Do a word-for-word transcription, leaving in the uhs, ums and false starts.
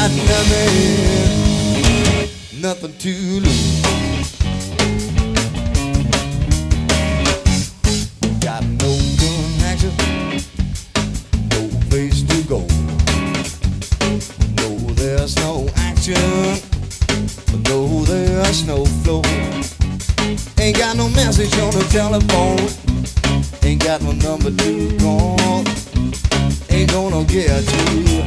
got nothing, nothing to lose. Got no connection, no place to go. No, there's no action, no, there's no flow. Ain't got no message on the telephone, ain't got no number to call. Ain't gonna get you